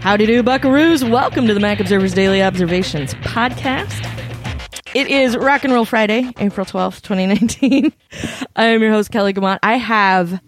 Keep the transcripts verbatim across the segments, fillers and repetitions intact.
Howdy do, buckaroos. Welcome to the Mac Observer's Daily Observations podcast. It is Rock and Roll Friday, April twelfth, twenty nineteen. I am your host, Kelly Guimont. I have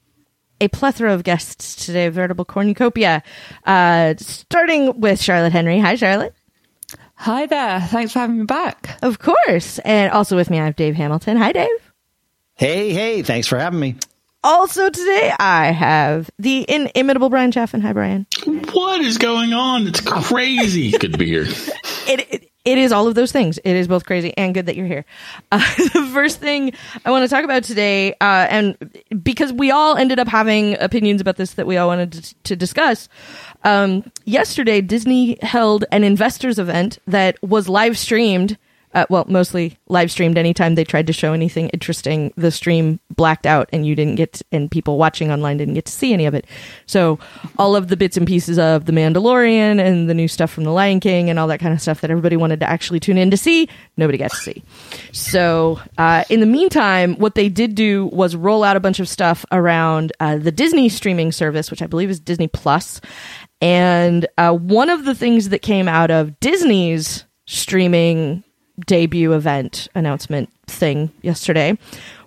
a plethora of guests today, a veritable cornucopia. Uh, starting with Charlotte Henry. Hi, Charlotte. Hi there. Thanks for having me back. Of course. And also with me, I have Dave Hamilton. Hi, Dave. Hey, hey. Thanks for having me. Also today, I have the inimitable Brian Chaffin. Hi, Brian. What is going on? It's crazy. Good to be here. It, it It is all of those things. It is both crazy and good that you're here. Uh, the first thing I want to talk about today, uh, and because we all ended up having opinions about this that we all wanted to, to discuss, um, yesterday Disney held an investors event that was live streamed. Uh, well, mostly live streamed. Anytime they tried to show anything interesting, the stream blacked out and you didn't get, to, and people watching online didn't get to see any of it. So all of the bits and pieces of The Mandalorian and the new stuff from The Lion King and all that kind of stuff that everybody wanted to actually tune in to see, nobody got to see. So uh, in the meantime, what they did do was roll out a bunch of stuff around uh, the Disney streaming service, which I believe is Disney Plus. And uh, one of the things that came out of Disney's streaming debut event announcement thing yesterday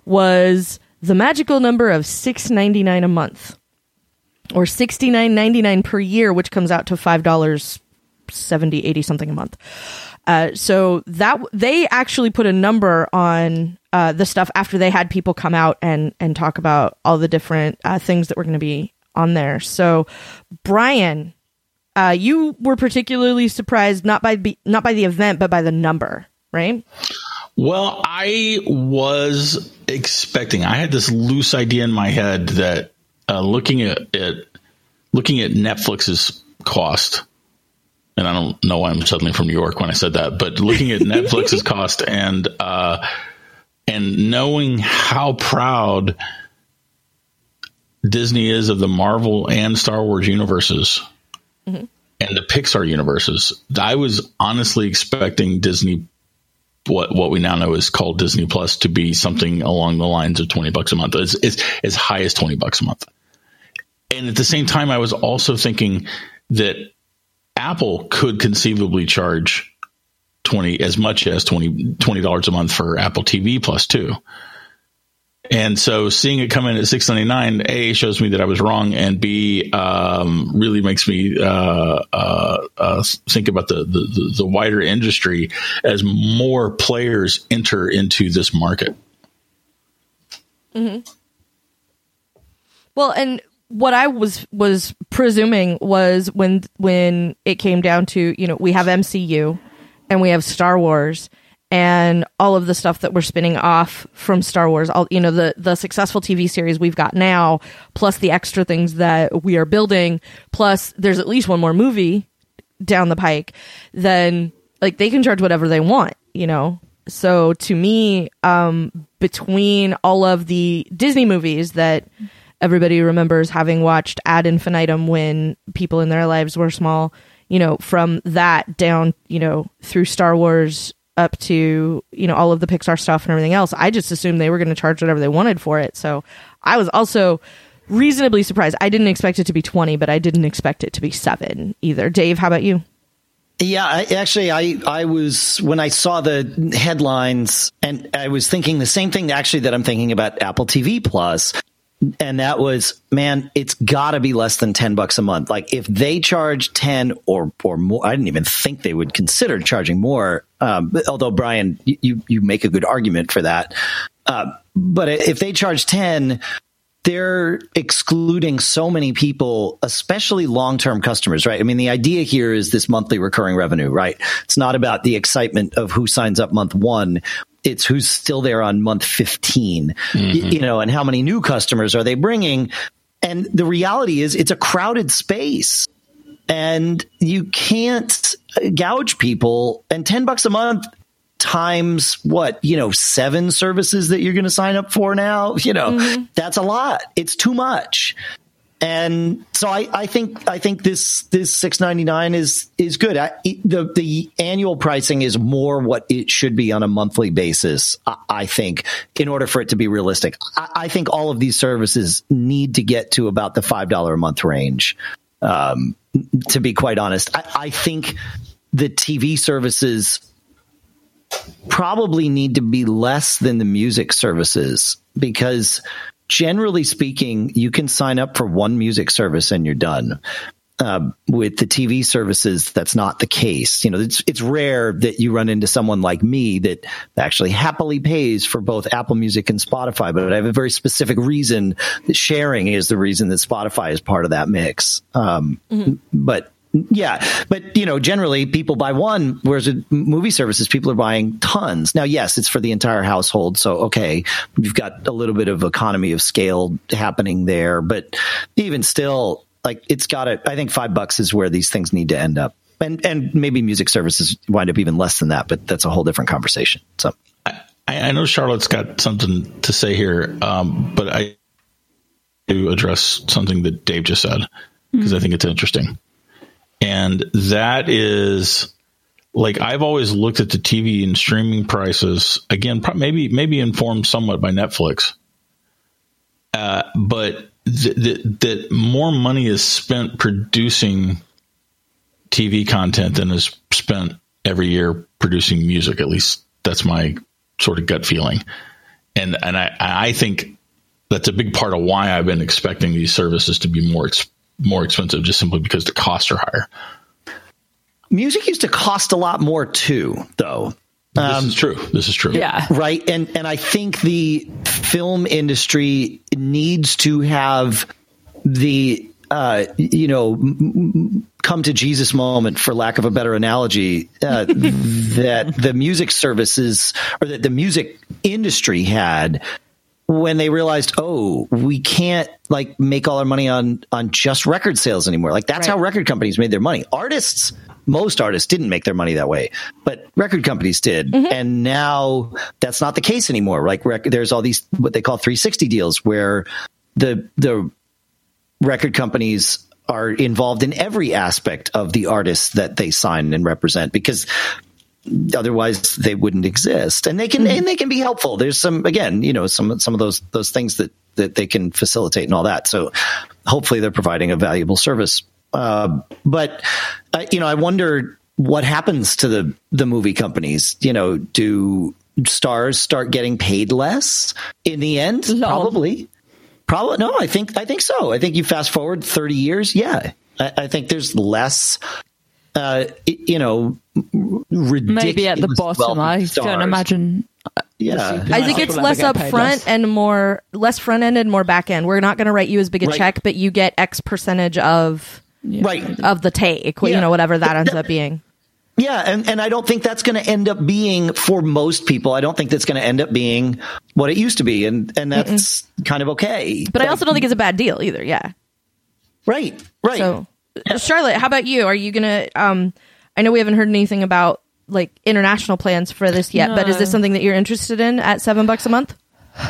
was the magical number of six ninety-nine a month, or sixty-nine ninety-nine per year, which comes out to five dollars seventy, eighty something a month. Uh, so that they actually put a number on uh, the stuff after they had people come out and and talk about all the different uh, things that were going to be on there. So Brian, uh, you were particularly surprised not by be, not by the event but by the number. Right? Well, I was expecting, I had this loose idea in my head that uh, looking at, at looking at Netflix's cost, and I don't know why I'm suddenly from New York when I said that, but looking at Netflix's cost and uh, and knowing how proud Disney is of the Marvel and Star Wars universes, mm-hmm. and the Pixar universes, I was honestly expecting Disney, what what we now know is called Disney Plus, to be something along the lines of twenty bucks a month. It's, it's as high as twenty bucks a month. And at the same time, I was also thinking that Apple could conceivably charge twenty, as much as twenty dollars a month for Apple T V Plus too. And so seeing it come in at six ninety-nine, A, shows me that I was wrong, and B, um, really makes me uh, uh, uh, think about the, the, the wider industry as more players enter into this market. Mm-hmm. Well, and what I was was presuming was when when it came down to, you know, we have M C U and we have Star Wars, and all of the stuff that we're spinning off from Star Wars, all, you know, the, the successful T V series we've got now, plus the extra things that we are building, plus there's at least one more movie down the pike, then like they can charge whatever they want, you know? So to me, um, between all of the Disney movies that everybody remembers having watched ad infinitum when people in their lives were small, you know, from that down, you know, through Star Wars up to, you know, all of the Pixar stuff and everything else, I just assumed they were going to charge whatever they wanted for it. So I was also reasonably surprised. I didn't expect it to be twenty, but I didn't expect it to be seven either. Dave, how about you? Yeah, I, actually, I, I was, when I saw the headlines, and I was thinking the same thing actually that I'm thinking about Apple T V Plus. And that was, man, it's got to be less than ten bucks a month. Like if they charge ten or or more, I didn't even think they would consider charging more. Um, although, Brian, you, you make a good argument for that. Uh, but if they charge ten, they're excluding so many people, especially long-term customers, right? I mean, the idea here is this monthly recurring revenue, right? It's not about the excitement of who signs up month one. It's who's still there on month fifteen, mm-hmm. you know, and how many new customers are they bringing? And the reality is it's a crowded space and you can't gouge people. And ten bucks a month times what, you know, seven services that you're going to sign up for now, you know, mm-hmm. that's a lot. It's too much. And so I, I think I think this this six ninety-nine is is good. I, the the annual pricing is more what it should be on a monthly basis, I, I think, in order for it to be realistic. I, I think all of these services need to get to about the five dollars a month range. Um, to be quite honest, I, I think the T V services probably need to be less than the music services, because generally speaking, you can sign up for one music service and you're done. Uh, with the T V services, that's not the case. You know, it's it's rare that you run into someone like me that actually happily pays for both Apple Music and Spotify, but I have a very specific reason that sharing is the reason that Spotify is part of that mix. Um, mm-hmm. But yeah, but you know, generally people buy one, whereas with movie services, people are buying tons. Now, yes, it's for the entire household. So, okay, you've got a little bit of economy of scale happening there, but even still, like it's got to, I think five bucks is where these things need to end up. And and maybe music services wind up even less than that, but that's a whole different conversation. So I, I know Charlotte's got something to say here, um, but I do address something that Dave just said, because mm-hmm. I think it's interesting. And that is, like, I've always looked at the T V and streaming prices, again, maybe maybe informed somewhat by Netflix, uh, but that th- more money is spent producing T V content than is spent every year producing music. At least that's my sort of gut feeling. And and I, I think that's a big part of why I've been expecting these services to be more ex- more expensive, just simply because the costs are higher. Music used to cost a lot more too, though. Um, this is true. This is true. Yeah. Right. And and I think the film industry needs to have the, uh, you know, m- come to Jesus moment, for lack of a better analogy, uh, that the music services or that the music industry had when they realized, oh, we can't like make all our money on on just record sales anymore. Like that's right. How record companies made their money. Artists, most artists didn't make their money that way, but record companies did. Mm-hmm. And now that's not the case anymore. Like rec- there's all these, what they call three sixty deals, where the, the record companies are involved in every aspect of the artists that they sign and represent, because otherwise they wouldn't exist. And they can, mm-hmm. and they can be helpful. There's some, again, you know, some, some of those, those things that, that they can facilitate and all that. So hopefully they're providing a valuable service. Uh, but, uh, you know, I wonder what happens to the, the movie companies. You know, do stars start getting paid less in the end? No. Probably. Probably. No, I think, I think so. I think you fast forward thirty years. Yeah. I, I think there's less, uh, you know, ridiculous. Maybe at the bottom. I stars. don't imagine. Yeah. I think it's less up front and more, less front end and more back end. We're not going to write you as big a right. check, but you get X percentage of, Yeah. right. of the take, yeah. you know, whatever that ends up being. Yeah. And, and I don't think that's going to end up being, for most people, I don't think that's going to end up being what it used to be. And, and that's Mm-mm. kind of okay. But like, I also don't think it's a bad deal either. Yeah. Right. Right. So, yeah. Charlotte, how about you? Are you going to, um, I know we haven't heard anything about like international plans for this yet, no. but is this something that you're interested in at seven bucks a month?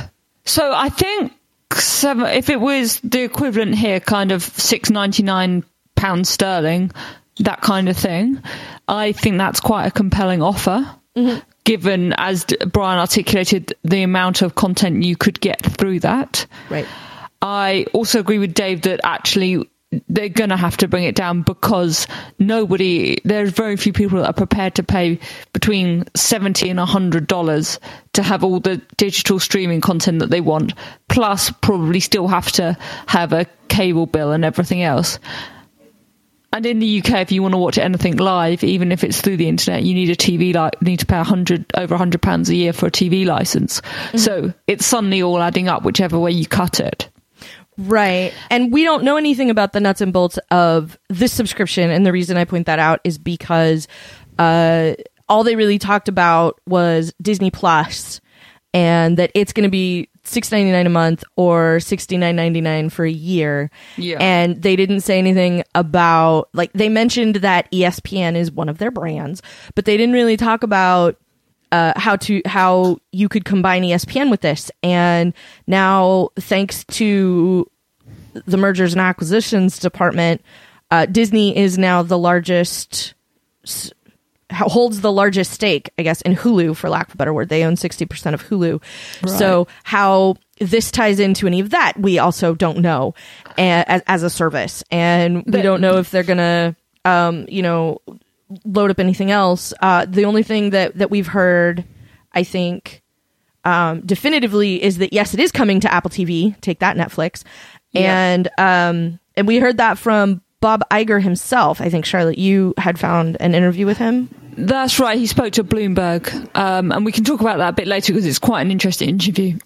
So I think seven, if it was the equivalent here, kind of six ninety-nine pounds sterling, that kind of thing, I think that's quite a compelling offer, mm-hmm. given, as Brian articulated, the amount of content you could get through that. Right. I also agree with Dave that actually they're going to have to bring it down, because nobody, there's very few people that are prepared to pay between seventy and one hundred dollars to have all the digital streaming content that they want, plus probably still have to have a cable bill and everything else. And in the U K, if you want to watch anything live, even if it's through the internet, you need a T V, like need to pay one hundred over one hundred pounds a year for a T V license. Mm-hmm. So it's suddenly all adding up, whichever way you cut it. Right. And we don't know anything about the nuts and bolts of this subscription. And the reason I point that out is because uh, all they really talked about was Disney Plus, and that it's going to be six ninety-nine a month or sixty-nine ninety-nine for a year. Yeah. And they didn't say anything about, like, they mentioned that E S P N is one of their brands, but they didn't really talk about Uh, how to how you could combine E S P N with this. And now, thanks to the mergers and acquisitions department, uh, Disney is now the largest, holds the largest stake, I guess, in Hulu, for lack of a better word. They own sixty percent of Hulu. Right. So how this ties into any of that, we also don't know as, as a service. And we don't know if they're going to, um, you know, load up anything else. Uh, the only thing that, that we've heard, I think, um, definitively is that, yes, it is coming to Apple T V. Take that, Netflix. Yeah. And um, and we heard that from Bob Iger himself. I think, Charlotte, you had found an interview with him. That's right. He spoke to Bloomberg. Um, and we can talk about that a bit later because it's quite an interesting interview.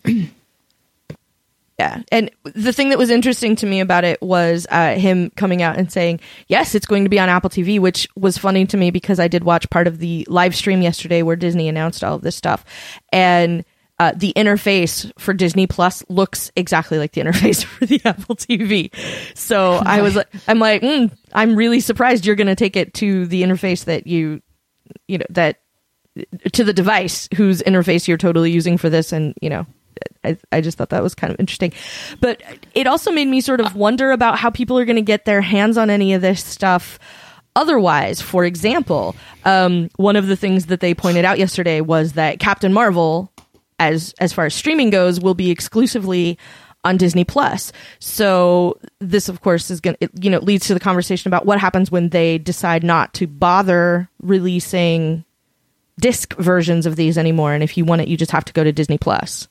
Yeah. And the thing that was interesting to me about it was uh, him coming out and saying, yes, it's going to be on Apple T V, which was funny to me because I did watch part of the live stream yesterday where Disney announced all of this stuff. And uh, the interface for Disney Plus looks exactly like the interface for the Apple T V. So I was, I'm like, mm, I'm really surprised you're going to take it to the interface that you, you know, that to the device whose interface you're totally using for this. And, you know, I, I just thought that was kind of interesting. But it also made me sort of wonder about how people are going to get their hands on any of this stuff otherwise. For example, um, one of the things that they pointed out yesterday was that Captain Marvel, as as far as streaming goes, will be exclusively on Disney Plus. So this, of course, is going to, you know, leads to the conversation about what happens when they decide not to bother releasing disc versions of these anymore. And if you want it, you just have to go to Disney Plus.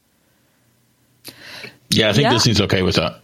Yeah, I think yeah. Disney's okay with that.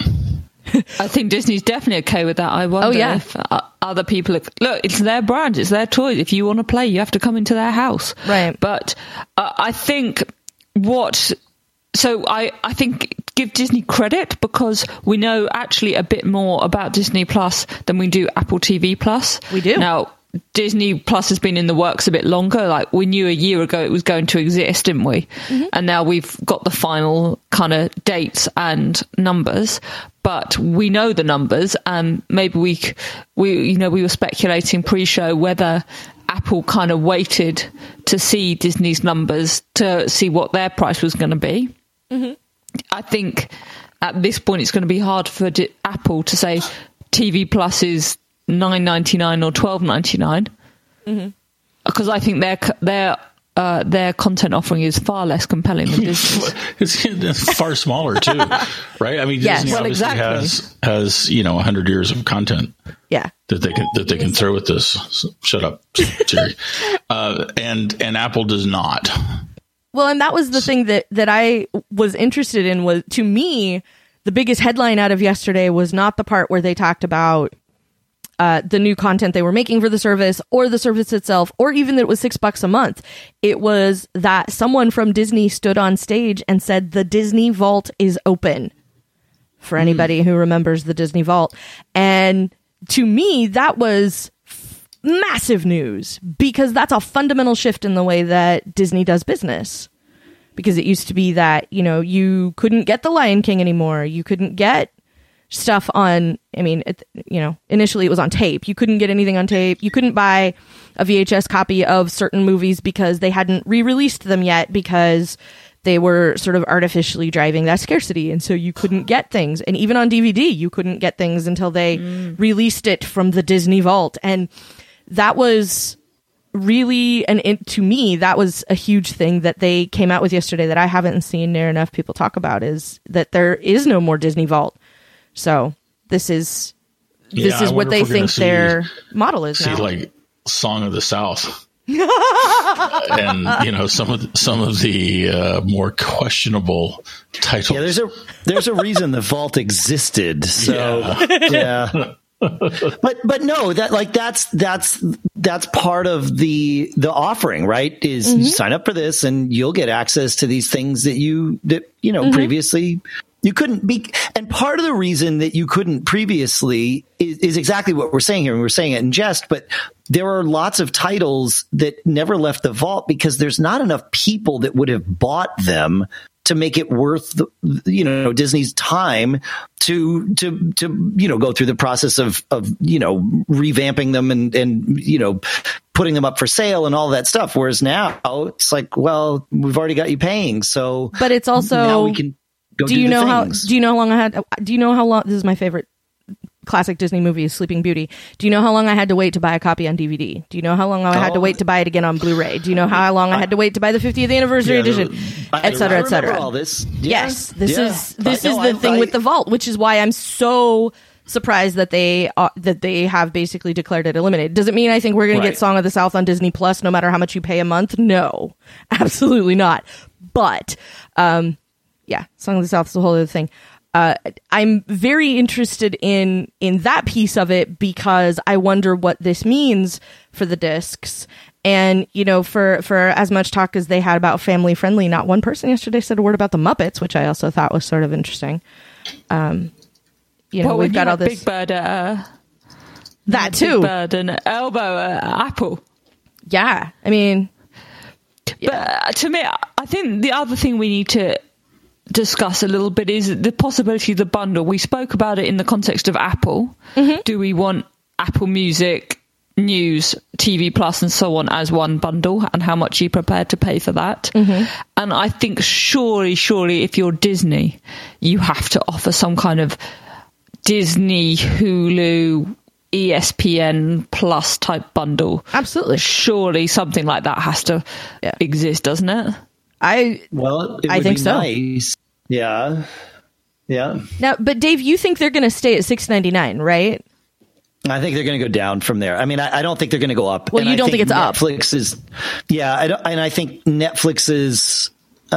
I think Disney's definitely okay with that. I wonder oh, yeah. if uh, other people... Are, look, it's their brand. It's their toy. If you want to play, you have to come into their house. Right. But uh, I think what... So I, I think give Disney credit because we know actually a bit more about Disney Plus than we do Apple T V Plus. We do. Now, Disney Plus has been in the works a bit longer. Like we knew a year ago it was going to exist, didn't we? Mm-hmm. And now we've got the final kind of dates and numbers, but we know the numbers, and maybe we, we, you know, we were speculating pre-show whether Apple kind of waited to see Disney's numbers to see what their price was going to be. Mm-hmm. I think at this point it's going to be hard for D- Apple to say T V Plus is nine ninety-nine or twelve ninety-nine, mm-hmm. because I think their their uh, their content offering is far less compelling than Disney's. It's far smaller too, right? I mean, yes. Disney well, obviously exactly. has has you know a hundred years of content. Yeah. That they can that they can throw at this. So, shut up, Siri. uh, and and Apple does not. Well, and that was the thing that, that I was interested in. Was, to me, the biggest headline out of yesterday was not the part where they talked about uh, the new content they were making for the service or the service itself, or even that it was six bucks a month. It was that someone from Disney stood on stage and said the Disney Vault is open, for anybody mm. who remembers the Disney Vault. And to me, that was massive news because that's a fundamental shift in the way that Disney does business. Because it used to be that, you know, you couldn't get The Lion King anymore. You couldn't get stuff on, I mean, it, you know, initially it was on tape. You couldn't get anything on tape. You couldn't buy a V H S copy of certain movies because they hadn't re-released them yet because they were sort of artificially driving that scarcity. And so you couldn't get things. And even on D V D, you couldn't get things until they mm. released it from the Disney Vault. And that was really, and it, to me, that was a huge thing that they came out with yesterday that I haven't seen near enough people talk about, is that there is no more Disney Vault. So this is this yeah, is what they think see, their model is see now. Like Song of the South. And you know some of the, some of the uh, more questionable titles. Yeah, there's a there's a reason the vault existed. So yeah. yeah. but but no, that like that's that's that's part of the the offering, right? Is mm-hmm. you sign up for this and you'll get access to these things that you that you know mm-hmm. previously you couldn't be. And part of the reason that you couldn't previously is, is exactly what we're saying here. And we're saying it in jest, but there are lots of titles that never left the vault because there's not enough people that would have bought them to make it worth the, you know, Disney's time to, to, to, you know, go through the process of, of, you know, revamping them and, and, you know, putting them up for sale and all that stuff. Whereas now it's like, well, we've already got you paying. So, but it's also, now we can go do do you the know things. how, do you know how long I had, do you know how long, this is my favorite classic Disney movie is Sleeping Beauty. Do you know how long I had to wait to buy a copy on D V D? Do you know how long I had to Oh. wait to buy it again on Blu-ray? Do you know how long I had to wait to buy the fiftieth anniversary Yeah, edition, I- et cetera, I et cetera? remember all this. Yeah. Yes, this Yeah. is this I- is no, the I- thing I- with the vault, which is why I'm so surprised that they uh, that they have basically declared it eliminated. Does it mean I think we're going Right. to get Song of the South on Disney Plus no matter how much you pay a month? No, absolutely not. But um, yeah, Song of the South is a whole other thing. Uh, I'm very interested in in that piece of it because I wonder what this means for the discs. And, you know, for, for as much talk as they had about family friendly, not one person yesterday said a word about the Muppets, which I also thought was sort of interesting. Um, you know, Well, we've when got you all had this. Big Bird, uh, that Big too. Bird and Elbow at Apple. Yeah. I mean, But uh, to me, I think the other thing we need to discuss a little bit is the possibility of the bundle. We spoke about it in the context of Apple. Mm-hmm. Do we want Apple Music, News, T V Plus, and so on as one bundle, and how much are you prepared to pay for that? Mm-hmm. And I think surely, surely, if you're Disney, you have to offer some kind of Disney, Hulu, E S P N Plus type bundle. absolutely. Surely something like that has to Yeah. exist, doesn't it? I Well, it I would think be so. nice. Yeah. Yeah. now, but Dave, you think they're going to stay at six ninety-nine, right? I think they're going to go down from there. I mean, I, I don't think they're going to go up. Well, And you I don't think it's up. Netflix is, yeah, I don't, and I think Netflix's,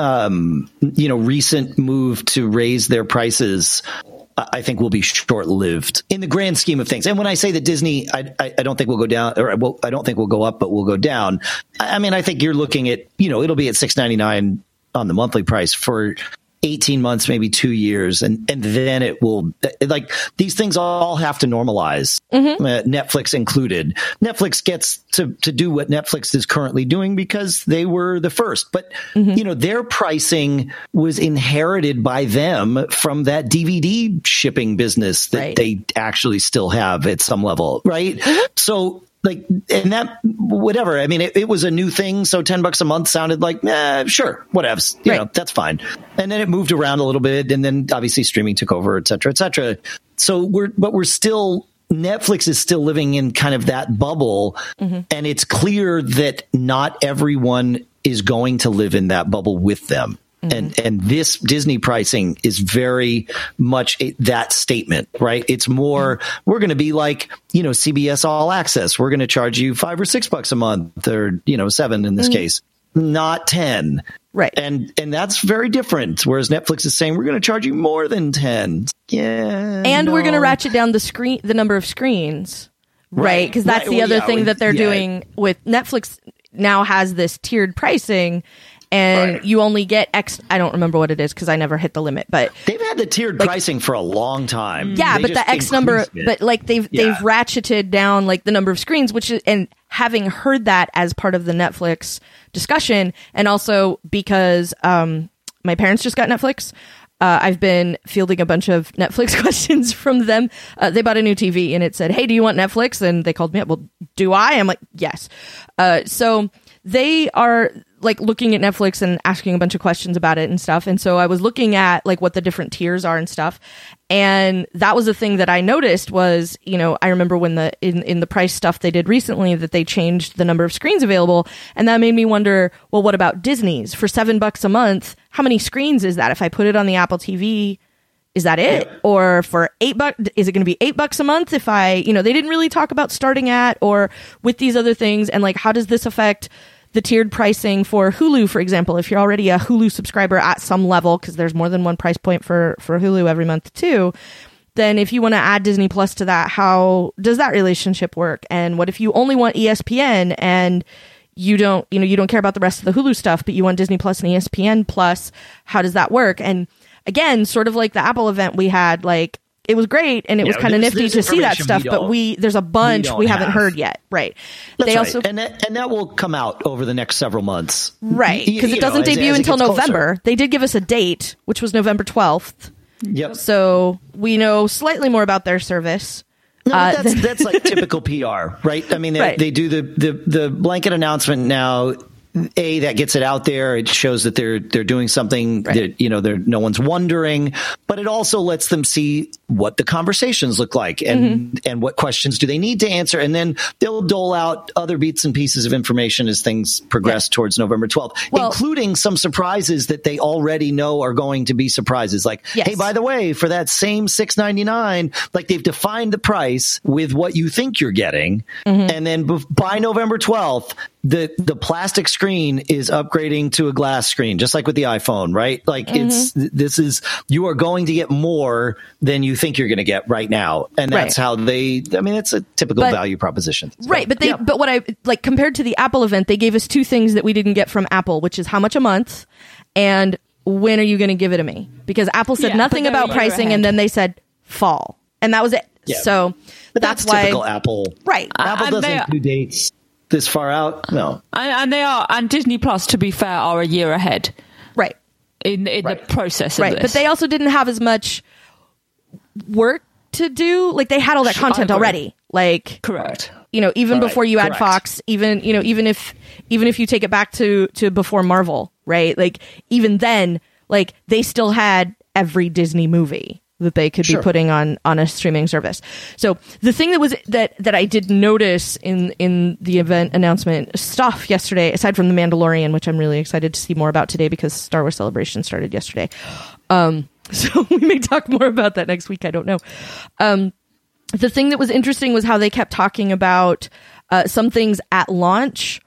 um, you know, recent move to raise their prices, I I think will be short lived in the grand scheme of things. And when I say that Disney, I, I, I don't think we'll go down, or well, I don't think we'll go up, but we'll go down. I, I mean, I think you're looking at, you know, it'll be at six ninety-nine on the monthly price for eighteen months, maybe two years. And, and then it will, like, these things all have to normalize, Mm-hmm. uh, Netflix included. Netflix gets to, to do what Netflix is currently doing because they were the first. But, Mm-hmm. you know, their pricing was inherited by them from that D V D shipping business that Right. they actually still have at some level, right? Mm-hmm. So, like, and that, whatever. I mean, it, it was a new thing. So ten bucks a month sounded like, eh, sure, whatevs. You Right. know, that's fine. And then it moved around a little bit. And then obviously streaming took over, et cetera, et cetera. So we're, but we're still, Netflix is still living in kind of that bubble. Mm-hmm. And it's clear that not everyone is going to live in that bubble with them. Mm-hmm. And and this Disney pricing is very much a, that statement, right? It's more, Mm-hmm. we're going to be like, you know, C B S All Access. We're going to charge you five or six bucks a month, or, you know, seven in this Mm-hmm. case, not ten. Right. And and that's very different. Whereas Netflix is saying, we're going to charge you more than ten. Yeah. and we're going to no. ratchet down the screen, the number of screens, right? Right. Because that's Right. the Well, other yeah, thing we- that they're yeah. doing with Netflix. Now has this tiered pricing, and Right. you only get X. I don't remember what it is because I never hit the limit, but They've had the tiered pricing for a long time. yeah, They but just the X number, increased it. but like they've Yeah. they've ratcheted down like the number of screens, which is, and having heard that as part of the Netflix discussion, and also because um my parents just got Netflix. Uh, I've been fielding a bunch of Netflix questions from them. Uh, they bought a new T V and it said, "Hey, do you want Netflix?" And they called me up. Well, do I? I'm like, yes. Uh, so they are like looking at Netflix and asking a bunch of questions about it and stuff. And so I was looking at like what the different tiers are and stuff. And that was the thing that I noticed was, you know, I remember when the, in, in the price stuff they did recently that they changed the number of screens available. And that made me wonder, well, what about Disney's for seven bucks a month? How many screens is that? If I put it on the Apple T V, is that it? Or for eight bucks, is it going to be eight bucks a month? If I, you know, they didn't really talk about starting at or with these other things. And like, how does this affect the tiered pricing for Hulu, for example? If you're already a Hulu subscriber at some level, because there's more than one price point for, for Hulu every month too, then if you want to add Disney Plus to that, how does that relationship work? And what if you only want E S P N and you don't, you know, you don't care about the rest of the Hulu stuff, but you want Disney Plus and E S P N Plus? How does that work? And again, sort of like the Apple event we had, like, it was great and it was Yeah, kind of there's- nifty there's to see that information stuff, we but don't- we there's a bunch we, don't haven't have. heard yet, right? That's they right. also and that, and that will come out over the next several months, right Y- because you it know, doesn't as- debut as it until gets closer. November. They did give us a date, which was November twelfth, Yep. so we know slightly more about their service. No, Uh, but that's that's like typical P R, right? I mean, they, Right. they do the, the the blanket announcement now. A, that gets it out there. It shows that they're they're doing something Right. that, you know, they're no one's wondering, but it also lets them see what the conversations look like and mm-hmm. and what questions do they need to answer, and then they'll dole out other bits and pieces of information as things progress yeah. towards November twelfth, well, including some surprises that they already know are going to be surprises. Like, yes. hey, by the way, for that same six ninety-nine, like they've defined the price with what you think you're getting, mm-hmm. and then b- by November twelfth, the the plastic screen is upgrading to a glass screen, just like with the iPhone, right? Like mm-hmm. it's this is you are going to get more than you think you're going to get right now, and that's right. how they. I mean, it's a typical but, value proposition, right? But they, yeah. but what I like compared to the Apple event, they gave us two things that we didn't get from Apple, which is how much a month and when are you going to give it to me? Because Apple said yeah, nothing about pricing, and then they said fall, and that was it. Yeah. So but that's, that's why typical Apple, right? Apple uh, doesn't do dates this far out. No, and, and they are, and Disney Plus, to be fair, are a year ahead, right? In in right. the process of right. this, but they also didn't have as much work to do. Like they had all that content already. Like correct. You know, even right. before you add Correct. Fox, even you know, even if even if you take it back to to before Marvel, right? Like even then, like they still had every Disney movie that they could sure. be putting on on a streaming service. So the thing that was that that I did notice in in the event announcement stuff yesterday, aside from The Mandalorian, which I'm really excited to see more about today because Star Wars Celebration started yesterday. Um, so we may talk more about that next week. I don't know. Um, the thing that was interesting was how they kept talking about uh, some things at launch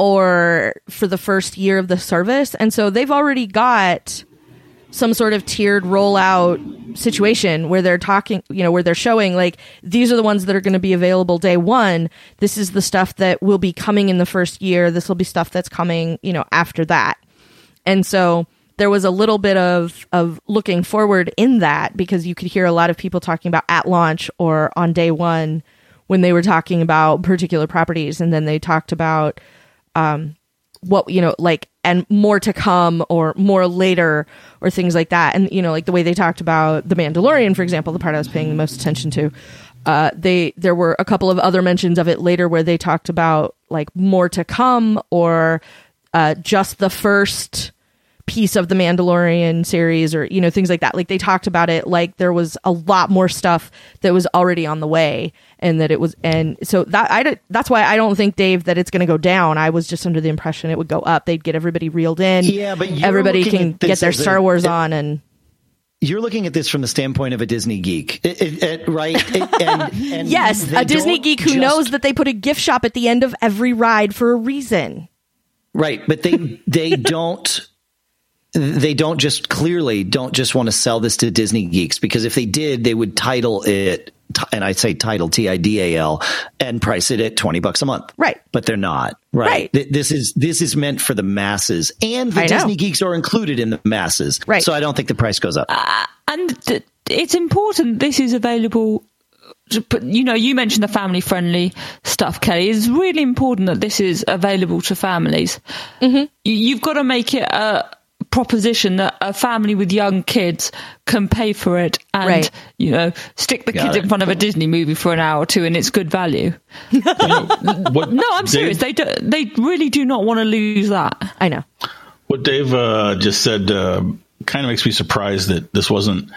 or for the first year of the service, and so they've already got some sort of tiered rollout situation where they're talking, you know, where they're showing like, these are the ones that are going to be available day one. This is the stuff that will be coming in the first year. This will be stuff that's coming, you know, after that. And so there was a little bit of, of looking forward in that, because you could hear a lot of people talking about at launch or on day one when they were talking about particular properties. And then they talked about, um, what, you know, like, and more to come or more later or things like that. And, you know, like the way they talked about The Mandalorian, for example, the part I was paying the most attention to, uh, they, there were a couple of other mentions of it later where they talked about like more to come or, uh, just the first piece of the Mandalorian series or, you know, things like that. Like they talked about it like there was a lot more stuff that was already on the way, and that it was, and so that I that's why I don't think, Dave, that it's going to go down. I was just under the impression it would go up. They'd get everybody reeled in. Yeah, but everybody can get their Star Wars it, on, and you're looking at this from the standpoint of a Disney geek, it, it, it, right? It, and, and yes, a Disney geek who just knows that they put a gift shop at the end of every ride for a reason. Right, but they they don't. They don't just clearly don't just want to sell this to Disney geeks, because if they did, they would title it, and I say title T I D A L, and price it at twenty bucks a month. Right. But they're not. Right. Right. This is this is meant for the masses, and the Disney geeks are included in the masses. Right. So I don't think the price goes up. Uh, and th- it's important this is available. You know, you mentioned the family-friendly stuff, Kelly. It's really important that this is available to families. Mm-hmm. You've got to make it a proposition that a family with young kids can pay for it and, right. you know, stick the Got kids it. in front of a Disney movie for an hour or two, and it's good value. You know, what No, I'm serious. Dave, They do, they really do not want to lose that. I know. What Dave uh, just said uh, kind of makes me surprised that this wasn't,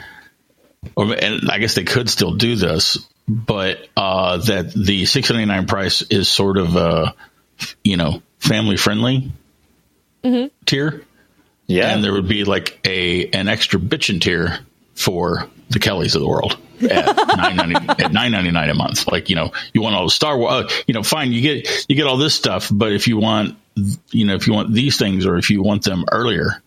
or, and I guess they could still do this, but uh, that the six ninety-nine price is sort of, uh, you know, family friendly mm-hmm. tier. Yeah. And there would be like a an extra bitchin' tier for the Kellys of the world at nine ninety at nine ninety nine a month. Like, you know, you want all the Star Wars, uh, you know, fine, you get you get all this stuff, but if you want, you know, if you want these things, or if you want them earlier,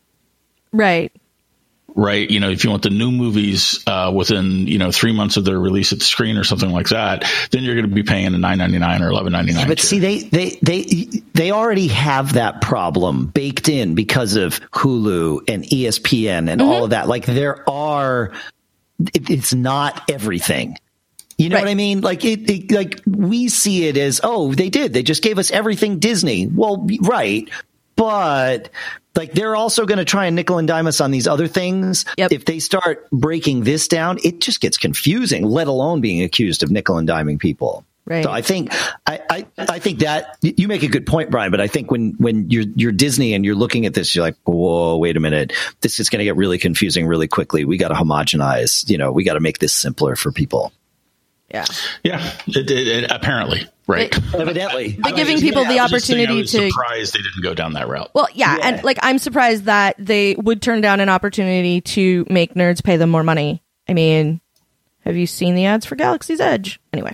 right, right, you know, if you want the new movies uh, within, you know, three months of their release at the screen or something like that, then you're going to be paying a nine ninety-nine or eleven ninety-nine. Yeah, but see, they, they, they, they already have that problem baked in because of Hulu and E S P N and mm-hmm. all of that. Like there are, it, it's not everything. You know right. what I mean? Like it, it, like we see it as, oh, they did. They just gave us everything Disney. Well, right. But like they're also going to try and nickel and dime us on these other things. Yep. If they start breaking this down, it just gets confusing, let alone being accused of nickel and diming people. Right. So I think I, I, I think that you make a good point, Brian. But I think when when you're you're Disney and you're looking at this, you're like, whoa, wait a minute, this is going to get really confusing really quickly. We got to homogenize. You know, we got to make this simpler for people. Yeah. Yeah. It, it, it, apparently, right. It, Evidently, but giving people the opportunity I was to. Surprised they didn't go down that route. Well, yeah, Yeah. and like I'm surprised that they would turn down an opportunity to make nerds pay them more money. I mean, have you seen the ads for Galaxy's Edge? Anyway.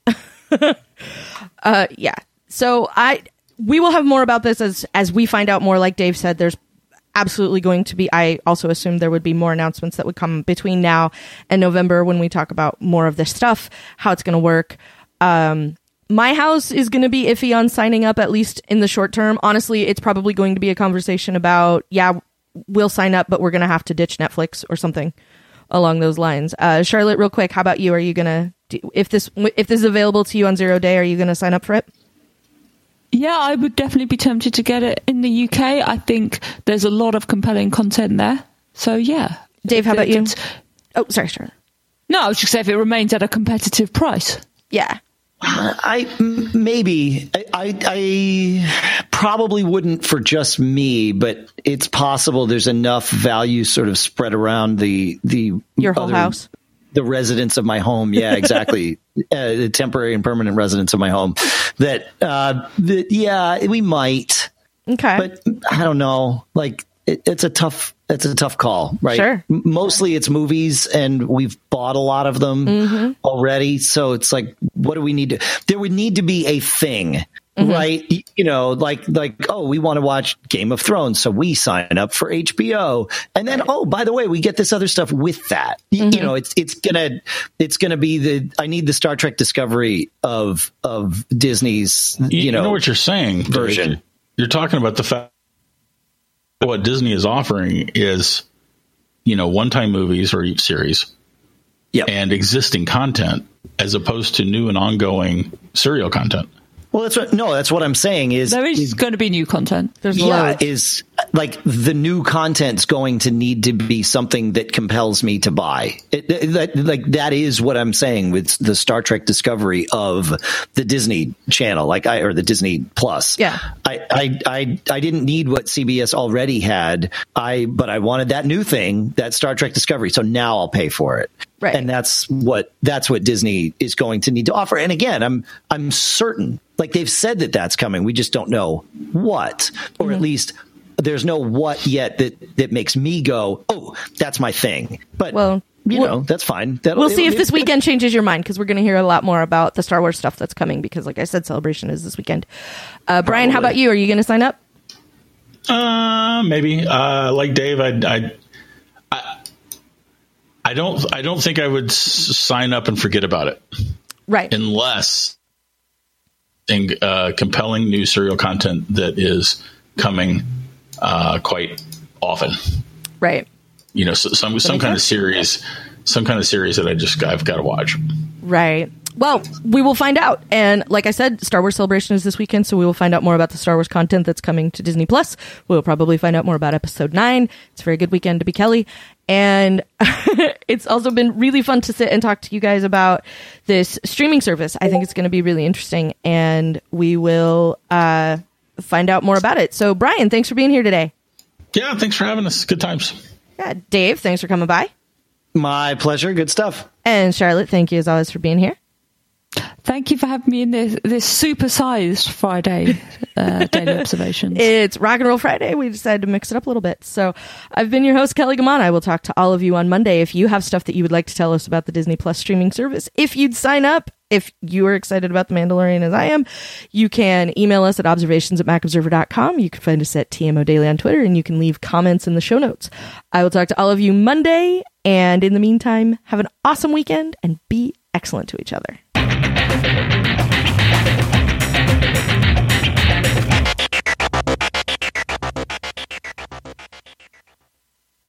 uh, yeah. So I, we will have more about this as as we find out more. Like Dave said, there's absolutely going to be. I also assumed there would be more announcements that would come between now and November when we talk about more of this stuff, how it's going to work. Um, my house is going to be iffy on signing up, at least in the short term. Honestly, it's probably going to be a conversation about, yeah, we'll sign up, but we're going to have to ditch Netflix or something along those lines. Uh, Charlotte, real quick, how about you? Are you going to, if this if this is available to you on zero day, are you going to sign up for it? Yeah, I would definitely be tempted to get it in the U K. I think there's a lot of compelling content there. So, yeah. Dave, how about you? It's- Oh, sorry, Charlotte. No, I was just saying if it remains at a competitive price. Yeah. I m- maybe I, I I probably wouldn't for just me, but it's possible there's enough value sort of spread around the the Your whole other- house. the residents of my home. Yeah, exactly. uh, the temporary and permanent residents of my home. That, uh, that yeah, we might, Okay. but I don't know. Like it, it's a tough, it's a tough call, right? Sure. M- Mostly it's movies, and we've bought a lot of them Mm-hmm. already. So it's like, what do we need to? There would need to be a thing. Mm-hmm. Right, Y- you know, like like oh, we want to watch Game of Thrones, so we sign up for H B O, and then oh, by the way, we get this other stuff with that. Y- Mm-hmm. You know, it's it's gonna it's gonna be the I need the Star Trek Discovery of of Disney's. You, You, know, know what you're saying, Dave? version. You're talking about the fact that what Disney is offering is, you know, one-time movies or series Yep. and existing content as opposed to new and ongoing serial content. Well, that's what no, that's what I'm saying is There is going to be new content. There's yeah, loads. is like the new content's going to need to be something that compels me to buy. It, it- that, like that is what I'm saying with the Star Trek Discovery of the Disney Channel, like I or the Disney Plus. Yeah. I I I, I didn't need what C B S already had. I but I wanted that new thing, that Star Trek Discovery. So now I'll pay for it. Right. And that's what that's what Disney is going to need to offer. And again, I'm I'm certain, like they've said that that's coming. We just don't know what, or Mm-hmm. at least there's no what yet that that makes me go, oh, that's my thing. But Well, you we'll- know, that's fine. That'll, We'll see if it- this it- weekend changes your mind, because we're going to hear a lot more about the Star Wars stuff that's coming, because like I said, Celebration is this weekend. Uh, Brian, how about Probably. you? Are you going to sign up? Uh, maybe. Uh, like Dave, I, I, I, I don't, I don't think I would s- sign up and forget about it Right. unless in, uh, compelling new serial content that is coming uh, quite often. Right. You know, so, some some makes kind of sense. series, some kind of series that I just I've got to watch. Right. Well, we will find out. And like I said, Star Wars Celebration is this weekend, so we will find out more about the Star Wars content that's coming to Disney Plus. We'll probably find out more about Episode nine. It's a very good weekend to be Kelly. And it's also been really fun to sit and talk to you guys about this streaming service. I think it's going to be really interesting, and we will uh, find out more about it. So, Brian, thanks for being here today. Yeah, thanks for having us. Good times. Yeah, Dave, thanks for coming by. My pleasure. Good stuff. And Charlotte, thank you as always for being here. Thank you for having me in this, this super-sized Friday uh, Daily Observations. It's Rock and Roll Friday. We decided to mix it up a little bit. So I've been your host, Kelly Gaman. I will talk to all of you on Monday. If you have stuff that you would like to tell us about the Disney Plus streaming service, if you'd sign up, if you are excited about The Mandalorian as I am, you can email us at observations at mac observer dot com. You can find us at T M O Daily on Twitter, and you can leave comments in the show notes. I will talk to all of you Monday. And in the meantime, have an awesome weekend and be excellent to each other.